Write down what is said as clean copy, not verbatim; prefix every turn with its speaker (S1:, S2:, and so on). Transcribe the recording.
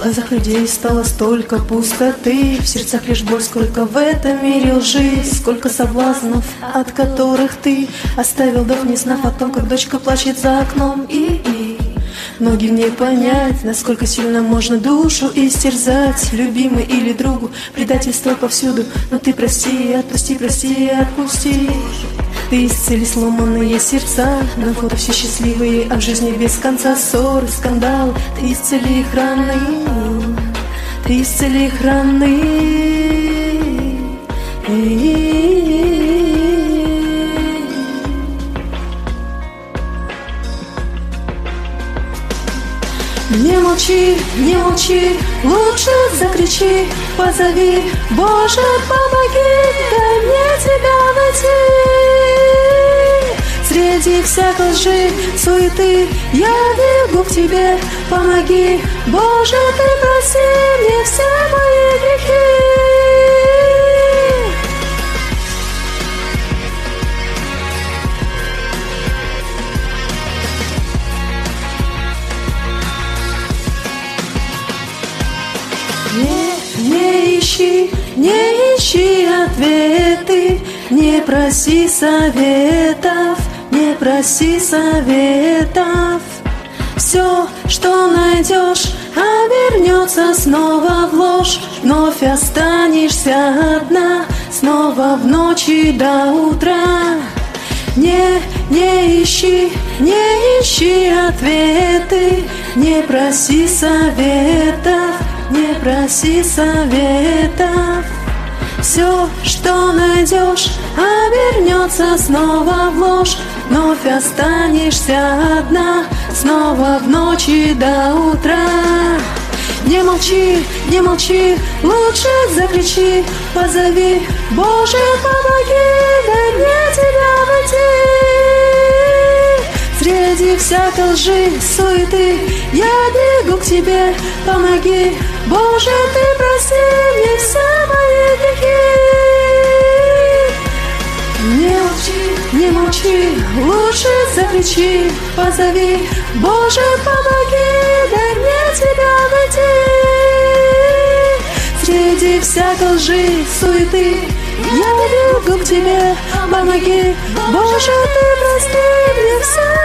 S1: В глазах людей стало столько пустоты, в сердцах лишь боль, сколько в этом мире лжи, сколько соблазнов, от которых ты оставил дом, не знав о том, как дочка плачет за окном. И многим не понять, насколько сильно можно душу истерзать, любимый или другу, предательство повсюду. Но ты прости, отпусти, прости, отпусти. Ты исцели сломанные сердца, на фото все счастливые, а в жизни без конца ссоры, скандал. Ты исцели их раны, ты исцели их раны. Не молчи, не молчи, лучше закричи, позови, Боже, помоги, дай мне тебя найти. Среди всякой лжи, суеты, я бегу к тебе, помоги, Боже, ты прости мне все мои грехи. Не ищи ответы, не проси советов, не проси советов. Все, что найдешь, обернется снова в ложь. Вновь останешься одна, снова в ночи до утра. Не ищи ответы, не проси советов, не проси советов. Все, что найдешь, обернется снова в ложь. Вновь останешься одна, снова в ночи до утра. Не молчи, не молчи, лучше закричи, позови, Боже, помоги, дай мне тебя найти. Среди всякой лжи, суеты, я бегу к тебе, помоги, Боже, ты прости мне все мои грехи. Не молчи, лучше закричи, позови, Боже, помоги, дай мне тебя найти. Среди всякой лжи, суеты, я бегу к тебе, помоги, Боже, ты прости мне все.